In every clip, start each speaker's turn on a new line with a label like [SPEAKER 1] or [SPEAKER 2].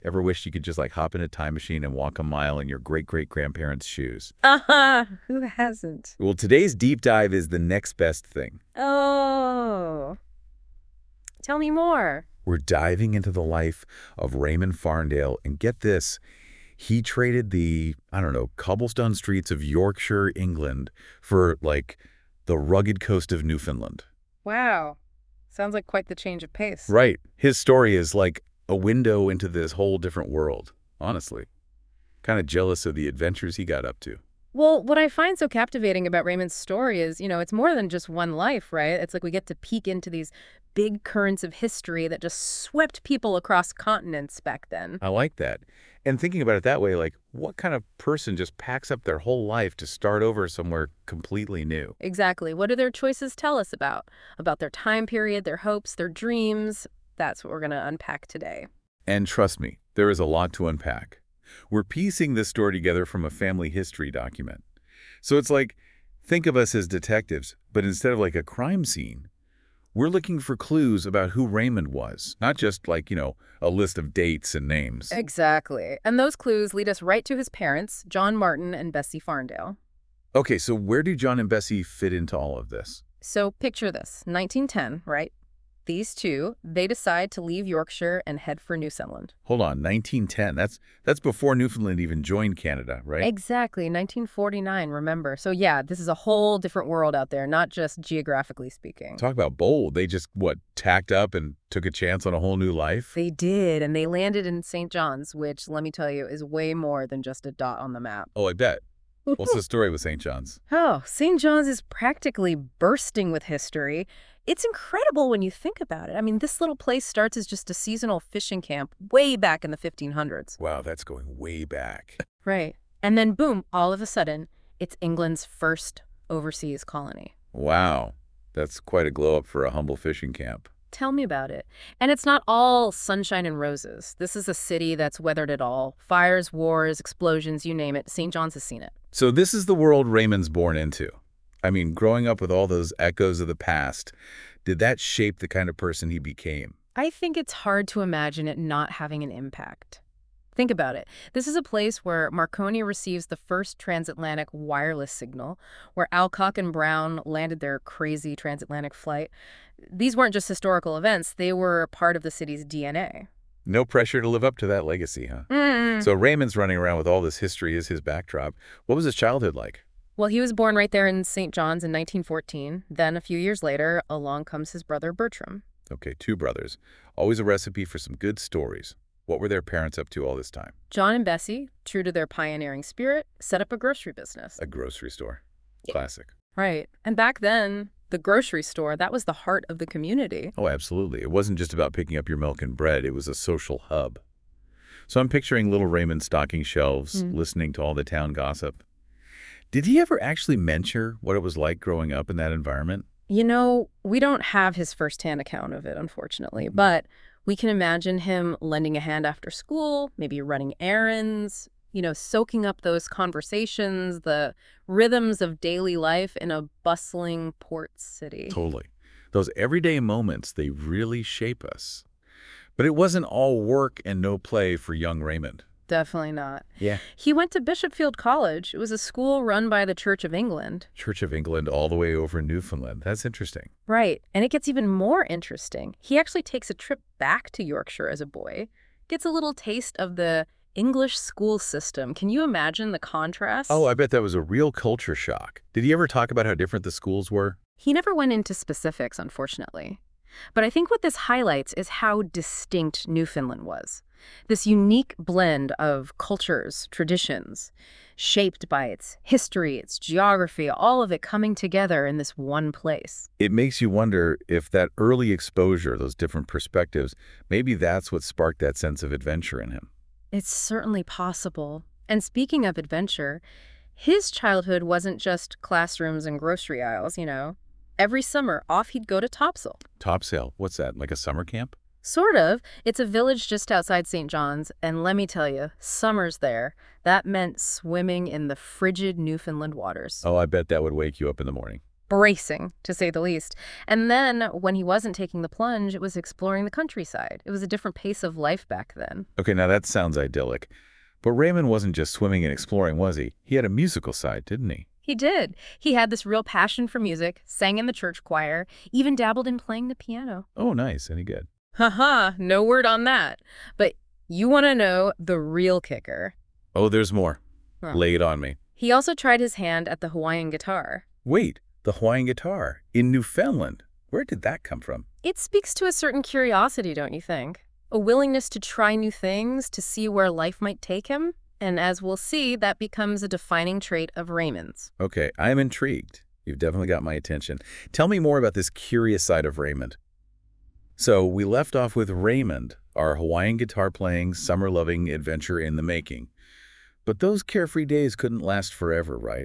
[SPEAKER 1] Ever wished you could just like hop in a time machine and walk a mile in your great-great-grandparents' shoes?
[SPEAKER 2] Uh-huh. Who hasn't?
[SPEAKER 1] Well, today's deep dive is the next best thing.
[SPEAKER 2] Oh, tell me more.
[SPEAKER 1] We're diving into the life of Raymond Farndale, and get this, he traded the, I don't know, cobblestone streets of Yorkshire, England for, like, the rugged coast of Newfoundland.
[SPEAKER 2] Wow. Sounds like quite the change of pace.
[SPEAKER 1] Right. His story is like a window into this whole different world, honestly. Kind of jealous of the adventures he got up to.
[SPEAKER 2] Well, what I find so captivating about Raymond's story is, it's more than just one life, right? It's like we get to peek into these big currents of history that just swept people across continents back then.
[SPEAKER 1] I like that. And thinking about it that way, like, what kind of person just packs up their whole life to start over somewhere completely new?
[SPEAKER 2] Exactly. What do their choices tell us about? About their time period, their hopes, their dreams? That's what we're going to unpack today.
[SPEAKER 1] And trust me, there is a lot to unpack. We're piecing this story together from a family history document. So it's like, think of us as detectives, but instead of like a crime scene, we're looking for clues about who Raymond was, not just like, a list of dates and names.
[SPEAKER 2] Exactly. And those clues lead us right to his parents, John Martin and Bessie Farndale.
[SPEAKER 1] Okay, so where do John and Bessie fit into all of this?
[SPEAKER 2] So picture this, 1910, right? These two, they decide to leave Yorkshire and head for Newfoundland.
[SPEAKER 1] Hold on, 1910. That's before Newfoundland even joined Canada, right?
[SPEAKER 2] Exactly, 1949, remember. So yeah, this is a whole different world out there, not just geographically speaking.
[SPEAKER 1] Talk about bold. They just, tacked up and took a chance on a whole new life?
[SPEAKER 2] They did, and they landed in St. John's, which, let me tell you, is way more than just a dot on the map.
[SPEAKER 1] Oh, I bet. What's the story with St. John's?
[SPEAKER 2] Oh, St. John's is practically bursting with history. It's incredible when you think about it. I mean, this little place starts as just a seasonal fishing camp way back in the 1500s.
[SPEAKER 1] Wow, that's going way back.
[SPEAKER 2] Right. And then, boom, all of a sudden, it's England's first overseas colony.
[SPEAKER 1] Wow, that's quite a glow up for a humble fishing camp.
[SPEAKER 2] Tell me about it. And it's not all sunshine and roses. This is a city that's weathered it all. Fires, wars, explosions, you name it. St. John's has seen it.
[SPEAKER 1] So this is the world Raymond's born into. I mean, growing up with all those echoes of the past, did that shape the kind of person he became?
[SPEAKER 2] I think it's hard to imagine it not having an impact. Think about it. This is a place where Marconi receives the first transatlantic wireless signal, where Alcock and Brown landed their crazy transatlantic flight. These weren't just historical events, they were part of the city's DNA.
[SPEAKER 1] No pressure to live up to that legacy, huh? So Raymond's running around with all this history as his backdrop. What was his childhood like?
[SPEAKER 2] Well, he was born right there in St. John's in 1914. Then, a few years later, along comes his brother Bertram.
[SPEAKER 1] Okay, two brothers. Always a recipe for some good stories. What were their parents up to all this time?
[SPEAKER 2] John and Bessie, true to their pioneering spirit, set up a grocery business.
[SPEAKER 1] A grocery store. Classic.
[SPEAKER 2] Right. And back then, the grocery store, that was the heart of the community.
[SPEAKER 1] Oh, absolutely. It wasn't just about picking up your milk and bread. It was a social hub. So I'm picturing little Raymond stocking shelves, listening to all the town gossip. Did he ever actually mention what it was like growing up in that environment?
[SPEAKER 2] We don't have his firsthand account of it, unfortunately, but we can imagine him lending a hand after school, maybe running errands, soaking up those conversations, the rhythms of daily life in a bustling port city.
[SPEAKER 1] Totally. Those everyday moments, they really shape us. But it wasn't all work and no play for young Raymond.
[SPEAKER 2] Definitely not.
[SPEAKER 1] Yeah.
[SPEAKER 2] He went to Bishopfield College. It was a school run by the Church of England.
[SPEAKER 1] Church of England all the way over in Newfoundland. That's interesting.
[SPEAKER 2] Right. And it gets even more interesting. He actually takes a trip back to Yorkshire as a boy, gets a little taste of the English school system. Can you imagine the contrast?
[SPEAKER 1] Oh, I bet that was a real culture shock. Did he ever talk about how different the schools were?
[SPEAKER 2] He never went into specifics, unfortunately. But I think what this highlights is how distinct Newfoundland was. This unique blend of cultures, traditions, shaped by its history, its geography, all of it coming together in this one place.
[SPEAKER 1] It makes you wonder if that early exposure, those different perspectives, maybe that's what sparked that sense of adventure in him.
[SPEAKER 2] It's certainly possible. And speaking of adventure, his childhood wasn't just classrooms and grocery aisles, Every summer, off he'd go to Topsail.
[SPEAKER 1] Topsail, what's that, like a summer camp?
[SPEAKER 2] Sort of. It's a village just outside St. John's, and let me tell you, summers there, that meant swimming in the frigid Newfoundland waters.
[SPEAKER 1] Oh, I bet that would wake you up in the morning.
[SPEAKER 2] bracing, to say the least. And then, when he wasn't taking the plunge, it was exploring the countryside. It was a different pace of life back then.
[SPEAKER 1] Okay, now that sounds idyllic. But Raymond wasn't just swimming and exploring, was he? He had a musical side, didn't he?
[SPEAKER 2] He did. He had this real passion for music, sang in the church choir, even dabbled in playing the piano.
[SPEAKER 1] Oh, nice. Any good?
[SPEAKER 2] Haha, no word on that. But you want to know the real kicker.
[SPEAKER 1] Oh, there's more.
[SPEAKER 2] Huh.
[SPEAKER 1] Lay it on me.
[SPEAKER 2] He also tried his hand at the Hawaiian guitar.
[SPEAKER 1] Wait, the Hawaiian guitar in Newfoundland. Where did that come from?
[SPEAKER 2] It speaks to a certain curiosity, don't you think? A willingness to try new things, to see where life might take him. And as we'll see, that becomes a defining trait of Raymond's.
[SPEAKER 1] Okay, I'm intrigued. You've definitely got my attention. Tell me more about this curious side of Raymond. So we left off with Raymond, our Hawaiian guitar-playing, summer-loving adventure in the making. But those carefree days couldn't last forever, right?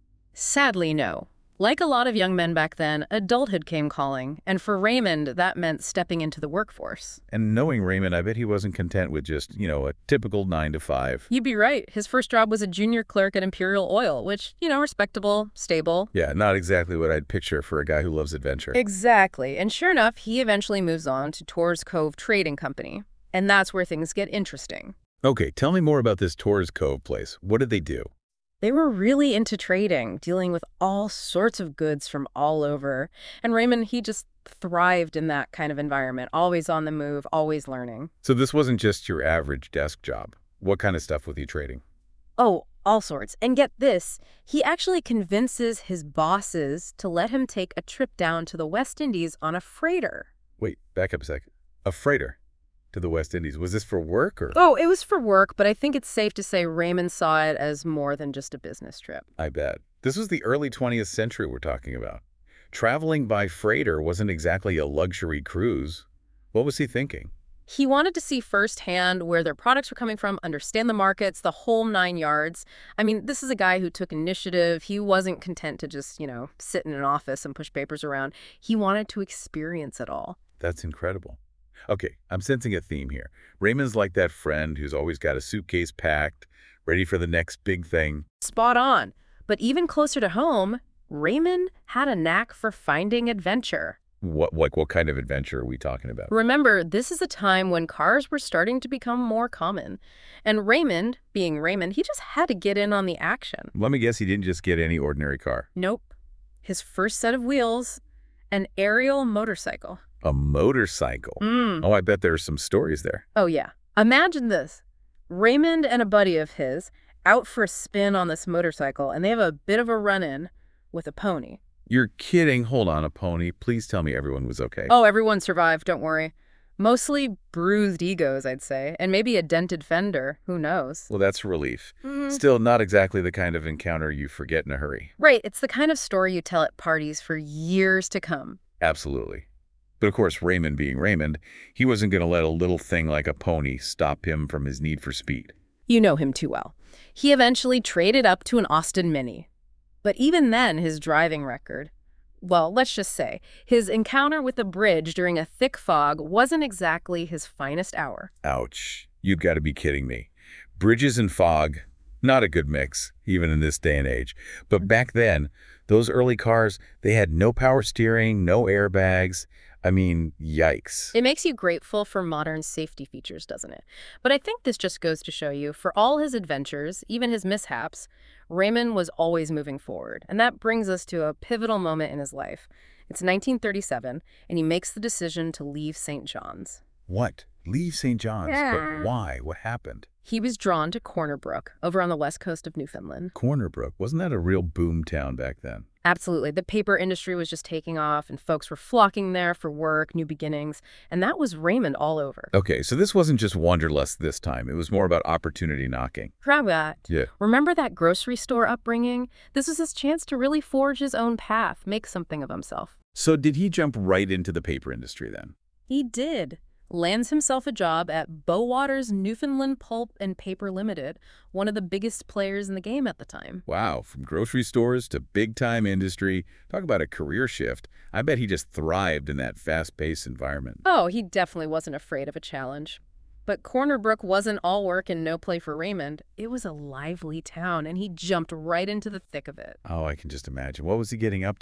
[SPEAKER 2] Sadly, no. Like a lot of young men back then, adulthood came calling, and for Raymond, that meant stepping into the workforce.
[SPEAKER 1] And knowing Raymond, I bet he wasn't content with just, a typical 9 to 5.
[SPEAKER 2] You'd be right. His first job was a junior clerk at Imperial Oil, which, respectable, stable.
[SPEAKER 1] Yeah, not exactly what I'd picture for a guy who loves adventure.
[SPEAKER 2] Exactly. And sure enough, he eventually moves on to Torres Cove Trading Company. And that's where things get interesting.
[SPEAKER 1] Okay, tell me more about this Torres Cove place. What did they do?
[SPEAKER 2] They were really into trading, dealing with all sorts of goods from all over. And Raymond, he just thrived in that kind of environment, always on the move, always learning.
[SPEAKER 1] So this wasn't just your average desk job. What kind of stuff was he trading?
[SPEAKER 2] Oh, all sorts. And get this, he actually convinces his bosses to let him take a trip down to the West Indies on a freighter.
[SPEAKER 1] Wait, back up a second. A freighter to the West Indies. Was this for work or?
[SPEAKER 2] Oh, it was for work, but I think it's safe to say Raymond saw it as more than just a business trip.
[SPEAKER 1] I bet. This was the early 20th century we're talking about. Traveling by freighter wasn't exactly a luxury cruise. What was he thinking?
[SPEAKER 2] He wanted to see firsthand where their products were coming from, understand the markets, the whole 9 yards. I mean, this is a guy who took initiative. He wasn't content to just, sit in an office and push papers around. He wanted to experience it all.
[SPEAKER 1] That's incredible. Okay, I'm sensing a theme here. Raymond's like that friend who's always got a suitcase packed, ready for the next big thing.
[SPEAKER 2] Spot on. But even closer to home, Raymond had a knack for finding adventure.
[SPEAKER 1] What kind of adventure are we talking about?
[SPEAKER 2] Remember, this is a time when cars were starting to become more common. And Raymond, being Raymond, he just had to get in on the action.
[SPEAKER 1] Let me guess he didn't just get any ordinary car.
[SPEAKER 2] Nope. His first set of wheels, an aerial motorcycle.
[SPEAKER 1] A motorcycle? Oh, I bet there's some stories there.
[SPEAKER 2] Oh, yeah. Imagine this. Raymond and a buddy of his out for a spin on this motorcycle, and they have a bit of a run-in with a pony.
[SPEAKER 1] You're kidding. Hold on, a pony. Please tell me everyone was okay.
[SPEAKER 2] Oh, everyone survived, don't worry. Mostly bruised egos, I'd say, and maybe a dented fender. Who knows?
[SPEAKER 1] Well, that's a relief. Still not exactly the kind of encounter you forget in a hurry.
[SPEAKER 2] Right. It's the kind of story you tell at parties for years to come.
[SPEAKER 1] Absolutely. But of course, Raymond being Raymond, he wasn't going to let a little thing like a pony stop him from his need for speed.
[SPEAKER 2] You know him too well. He eventually traded up to an Austin Mini. But even then, his driving record, well, let's just say, his encounter with a bridge during a thick fog wasn't exactly his finest hour.
[SPEAKER 1] Ouch. You've got to be kidding me. Bridges and fog, not a good mix, even in this day and age. But back then, those early cars, they had no power steering, no airbags. I mean, yikes.
[SPEAKER 2] It makes you grateful for modern safety features, doesn't it? But I think this just goes to show you, for all his adventures, even his mishaps, Raymond was always moving forward. And that brings us to a pivotal moment in his life. It's 1937, and he makes the decision to leave St. John's.
[SPEAKER 1] What? Leave St. John's?
[SPEAKER 2] Yeah.
[SPEAKER 1] But why? What happened?
[SPEAKER 2] He was drawn to Corner Brook, over on the west coast of Newfoundland.
[SPEAKER 1] Corner Brook. Wasn't that a real boom town back then?
[SPEAKER 2] Absolutely. The paper industry was just taking off, and folks were flocking there for work, new beginnings, and that was Raymond all over.
[SPEAKER 1] Okay, so this wasn't just wanderlust this time. It was more about opportunity knocking.
[SPEAKER 2] Proud of that.
[SPEAKER 1] Yeah.
[SPEAKER 2] Remember that grocery store upbringing? This was his chance to really forge his own path, make something of himself.
[SPEAKER 1] So did he jump right into the paper industry then?
[SPEAKER 2] He did. Lands himself a job at Bowaters Newfoundland Pulp and Paper Limited, one of the biggest players in the game at the time.
[SPEAKER 1] Wow, from grocery stores to big-time industry. Talk about a career shift. I bet he just thrived in that fast-paced environment.
[SPEAKER 2] Oh, he definitely wasn't afraid of a challenge. But Corner Brook wasn't all work and no play for Raymond. It was a lively town, and he jumped right into the thick of it.
[SPEAKER 1] Oh, I can just imagine. What was he getting up to?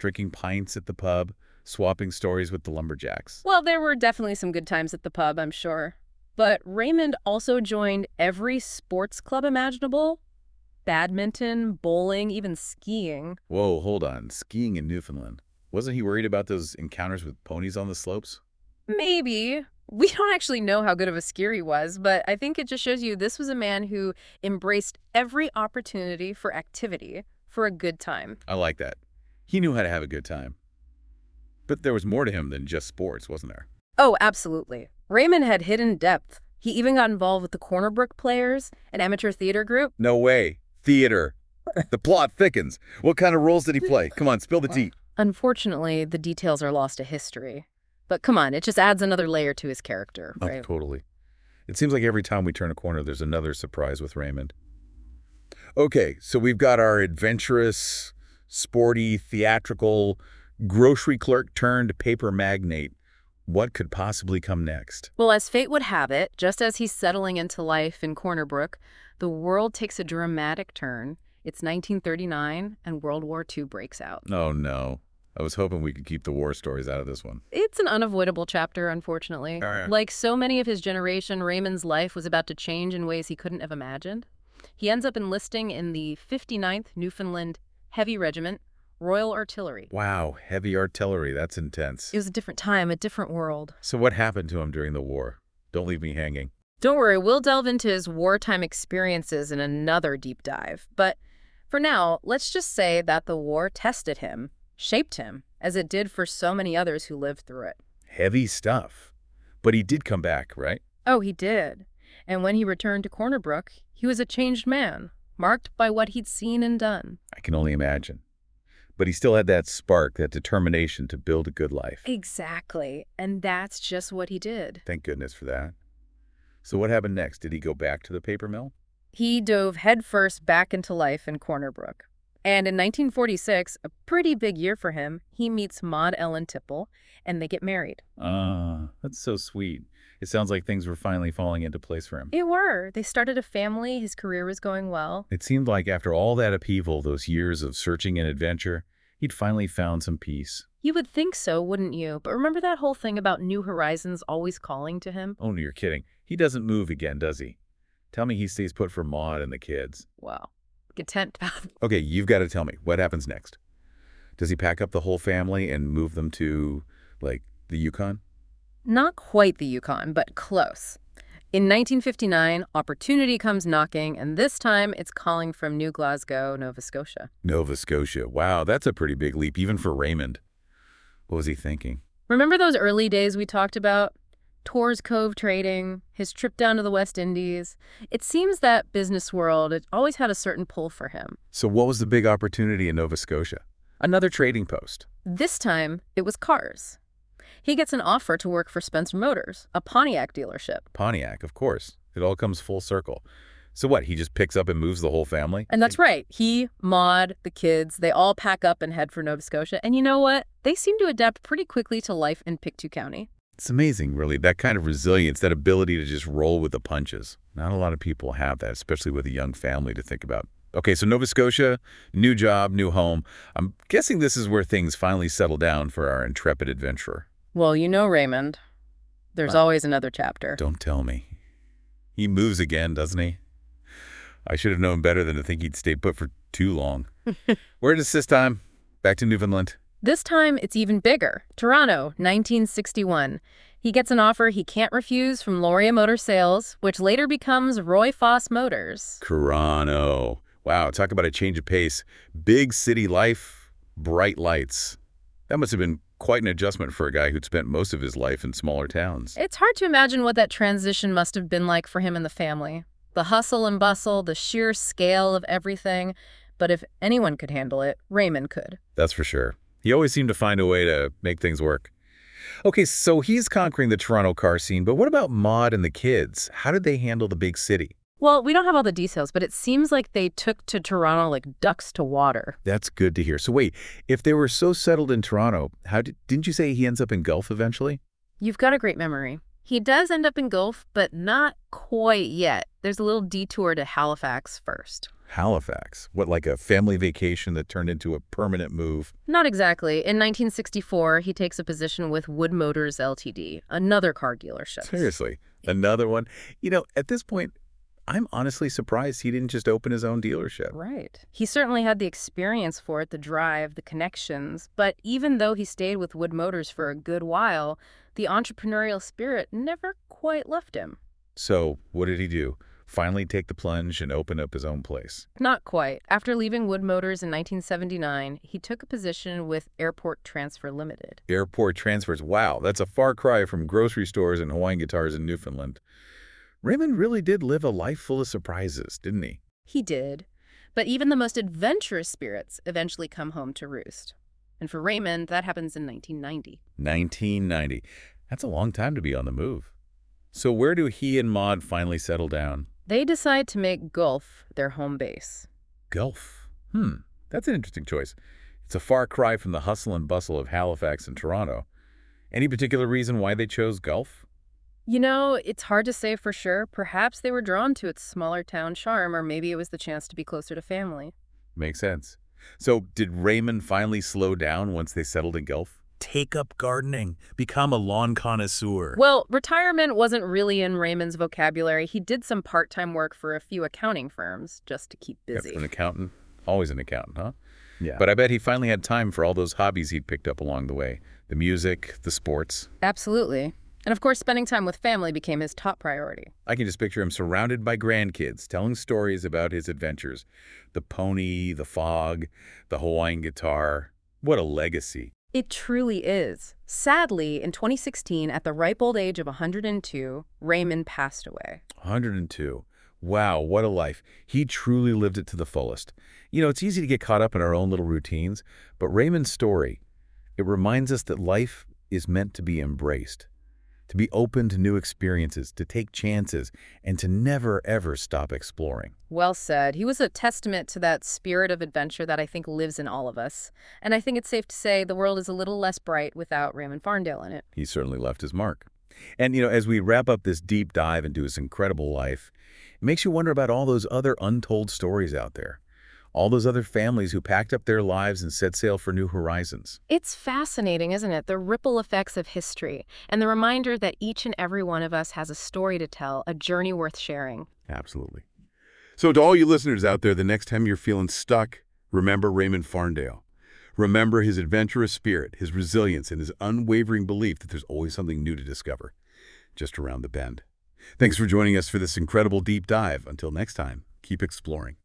[SPEAKER 1] drinking pints at the pub, swapping stories with the lumberjacks.
[SPEAKER 2] Well, there were definitely some good times at the pub, I'm sure. But Raymond also joined every sports club imaginable. Badminton, bowling, even skiing.
[SPEAKER 1] Whoa, hold on. Skiing in Newfoundland. Wasn't he worried about those encounters with ponies on the slopes?
[SPEAKER 2] Maybe. We don't actually know how good of a skier he was, but I think it just shows you this was a man who embraced every opportunity for activity for a good time.
[SPEAKER 1] I like that. He knew how to have a good time. But there was more to him than just sports, wasn't there?
[SPEAKER 2] Oh, absolutely. Raymond had hidden depth. He even got involved with the Corner Brook Players, an amateur theater group.
[SPEAKER 1] No way. Theater. The plot thickens. What kind of roles did he play? Come on, spill the tea.
[SPEAKER 2] Unfortunately, the details are lost to history. But come on, it just adds another layer to his character,
[SPEAKER 1] Oh,
[SPEAKER 2] right?
[SPEAKER 1] totally. It seems like every time we turn a corner, there's another surprise with Raymond. Okay, so we've got our adventurous, sporty, theatrical, grocery clerk turned paper magnate. What could possibly come next?
[SPEAKER 2] Well, as fate would have it, just as he's settling into life in Corner Brook, the world takes a dramatic turn. It's 1939, and World War II breaks out.
[SPEAKER 1] Oh, no. I was hoping we could keep the war stories out of this one.
[SPEAKER 2] It's an unavoidable chapter, unfortunately.
[SPEAKER 1] Oh, yeah.
[SPEAKER 2] Like so many of his generation, Raymond's life was about to change in ways he couldn't have imagined. He ends up enlisting in the 59th Newfoundland Heavy Regiment, Royal Artillery.
[SPEAKER 1] Wow, heavy artillery. That's intense.
[SPEAKER 2] It was a different time, a different world.
[SPEAKER 1] So what happened to him during the war? Don't leave me hanging.
[SPEAKER 2] Don't worry, we'll delve into his wartime experiences in another deep dive. But for now, let's just say that the war tested him, shaped him, as it did for so many others who lived through it.
[SPEAKER 1] Heavy stuff. But he did come back, right?
[SPEAKER 2] Oh, he did. And when he returned to Corner Brook, he was a changed man, marked by what he'd seen and done.
[SPEAKER 1] I can only imagine. But he still had that spark, that determination to build a good life.
[SPEAKER 2] Exactly. And that's just what he did.
[SPEAKER 1] Thank goodness for that. So what happened next? Did he go back to the paper mill?
[SPEAKER 2] He dove headfirst back into life in Corner Brook. And in 1946, a pretty big year for him, he meets Maud Ellen Tipple, and they get married.
[SPEAKER 1] That's so sweet. It sounds like things were finally falling into place for him.
[SPEAKER 2] They were. They started a family. His career was going well.
[SPEAKER 1] It seemed like after all that upheaval, those years of searching and adventure, he'd finally found some peace.
[SPEAKER 2] You would think so, wouldn't you? But remember that whole thing about New Horizons always calling to him?
[SPEAKER 1] Oh, no, you're kidding. He doesn't move again, does he? Tell me he stays put for Maud and the kids.
[SPEAKER 2] Wow. Content.
[SPEAKER 1] Okay, you've got to tell me. What happens next? Does he pack up the whole family and move them to, like, the Yukon?
[SPEAKER 2] Not quite the Yukon, but close. In 1959, opportunity comes knocking, and this time it's calling from New Glasgow, Nova Scotia.
[SPEAKER 1] Nova Scotia. Wow, that's a pretty big leap, even for Raymond. What was he thinking?
[SPEAKER 2] Remember those early days we talked about? Torres Cove trading, his trip down to the West Indies. It seems that business world, it always had a certain pull for him.
[SPEAKER 1] So what was the big opportunity in Nova Scotia? Another trading post.
[SPEAKER 2] This time, it was cars. He gets an offer to work for Spencer Motors, a Pontiac dealership.
[SPEAKER 1] Pontiac, of course. It all comes full circle. So what, he just picks up and moves the whole family?
[SPEAKER 2] And that's right. He, Maud, the kids, they all pack up and head for Nova Scotia. And you know what? They seem to adapt pretty quickly to life in Pictou County.
[SPEAKER 1] It's amazing, really, that kind of resilience, that ability to just roll with the punches. Not a lot of people have that, especially with a young family to think about. Okay, so Nova Scotia, new job, new home. I'm guessing this is where things finally settle down for our intrepid adventurer.
[SPEAKER 2] Well, you know, Raymond, there's always another chapter.
[SPEAKER 1] Don't tell me. He moves again, doesn't he? I should have known better than to think he'd stay put for too long. Where does this time? Back to Newfoundland?
[SPEAKER 2] This time, it's even bigger. Toronto, 1961. He gets an offer he can't refuse from Lauria Motor Sales, which later becomes Roy Foss Motors.
[SPEAKER 1] Toronto. Wow, talk about a change of pace. Big city life, bright lights. That must have been quite an adjustment for a guy who'd spent most of his life in smaller towns.
[SPEAKER 2] It's hard to imagine what that transition must have been like for him and the family. The hustle and bustle, the sheer scale of everything. But if anyone could handle it, Raymond could.
[SPEAKER 1] That's for sure. He always seemed to find a way to make things work. Okay, so he's conquering the Toronto car scene, but what about Maud and the kids? How did they handle the big city?
[SPEAKER 2] Well, we don't have all the details, but it seems like they took to Toronto like ducks to water.
[SPEAKER 1] That's good to hear. So wait, if they were so settled in Toronto, didn't you say he ends up in Guelph eventually?
[SPEAKER 2] You've got a great memory. He does end up in Guelph, but not quite yet. There's a little detour to Halifax first.
[SPEAKER 1] Halifax. What, like a family vacation that turned into a permanent move?
[SPEAKER 2] Not exactly. In 1964, he takes a position with Wood Motors Ltd., another car dealership.
[SPEAKER 1] Seriously, another one? At this point, I'm honestly surprised he didn't just open his own dealership.
[SPEAKER 2] Right. He certainly had the experience for it, the drive, the connections, but even though he stayed with Wood Motors for a good while, the entrepreneurial spirit never quite left him.
[SPEAKER 1] So what did he do? Finally take the plunge and open up his own place?
[SPEAKER 2] Not quite. After leaving Wood Motors in 1979, he took a position with Airport Transfer Limited.
[SPEAKER 1] Airport transfers. Wow, that's a far cry from grocery stores and Hawaiian guitars in Newfoundland. Raymond really did live a life full of surprises, didn't he?
[SPEAKER 2] He did. But even the most adventurous spirits eventually come home to roost. And for Raymond, that happens in 1990.
[SPEAKER 1] 1990. That's a long time to be on the move. So where do he and Maude finally settle down?
[SPEAKER 2] They decide to make Gulf their home base.
[SPEAKER 1] Gulf. That's an interesting choice. It's a far cry from the hustle and bustle of Halifax and Toronto. Any particular reason why they chose Gulf?
[SPEAKER 2] It's hard to say for sure. Perhaps they were drawn to its smaller town charm, or maybe it was the chance to be closer to family.
[SPEAKER 1] Makes sense. So did Raymond finally slow down once they settled in Gulf? Take up gardening, become a lawn connoisseur.
[SPEAKER 2] Well, retirement wasn't really in Raymond's vocabulary. He did some part-time work for a few accounting firms just to keep
[SPEAKER 1] Yeah,
[SPEAKER 2] busy.
[SPEAKER 1] for an accountant, always an accountant, huh?
[SPEAKER 3] Yeah.
[SPEAKER 1] But I bet he finally had time for all those hobbies he'd picked up along the way. The music, the sports.
[SPEAKER 2] Absolutely. And of course, spending time with family became his top priority.
[SPEAKER 1] I can just picture him surrounded by grandkids, telling stories about his adventures. The pony, the fog, the Hawaiian guitar. What a legacy.
[SPEAKER 2] It truly is. Sadly, in 2016, at the ripe old age of 102, Raymond passed away.
[SPEAKER 1] 102. Wow, what a life. He truly lived it to the fullest. It's easy to get caught up in our own little routines, but Raymond's story, it reminds us that life is meant to be embraced, to be open to new experiences, to take chances, and to never, ever stop exploring.
[SPEAKER 2] Well said. He was a testament to that spirit of adventure that I think lives in all of us. And I think it's safe to say the world is a little less bright without Raymond Farndale in it.
[SPEAKER 1] He certainly left his mark. And, as we wrap up this deep dive into his incredible life, it makes you wonder about all those other untold stories out there. All those other families who packed up their lives and set sail for new horizons.
[SPEAKER 2] It's fascinating, isn't it? The ripple effects of history and the reminder that each and every one of us has a story to tell, a journey worth sharing.
[SPEAKER 3] Absolutely. So to all you listeners out there, the next time you're feeling stuck, remember Raymond Farndale. Remember his adventurous spirit, his resilience, and his unwavering belief that there's always something new to discover, just around the bend. Thanks for joining us for this incredible deep dive. Until next time, keep exploring.